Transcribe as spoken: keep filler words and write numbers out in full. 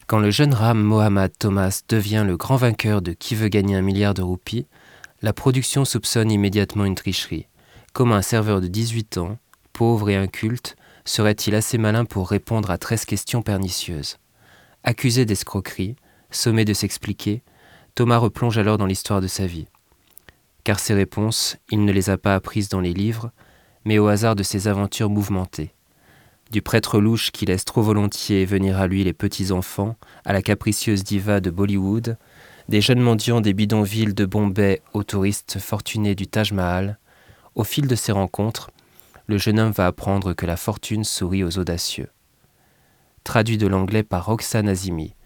Quand le jeune Ram Mohammad Thomas devient le grand vainqueur de Qui veut gagner un milliard de roupies, la production soupçonne immédiatement une tricherie. Comment un serveur de dix-huit ans, pauvre et inculte, serait-il assez malin pour répondre à treize questions pernicieuses? Accusé d'escroquerie, sommé de s'expliquer, Thomas replonge alors dans l'histoire de sa vie. Car ses réponses, il ne les a pas apprises dans les livres, mais au hasard de ses aventures mouvementées. Du prêtre louche qui laisse trop volontiers venir à lui les petits-enfants, à la capricieuse diva de Bollywood, des jeunes mendiants des bidonvilles de Bombay aux touristes fortunés du Taj Mahal, au fil de ces rencontres, le jeune homme va apprendre que la fortune sourit aux audacieux. Traduit de l'anglais par Roxane Azimi,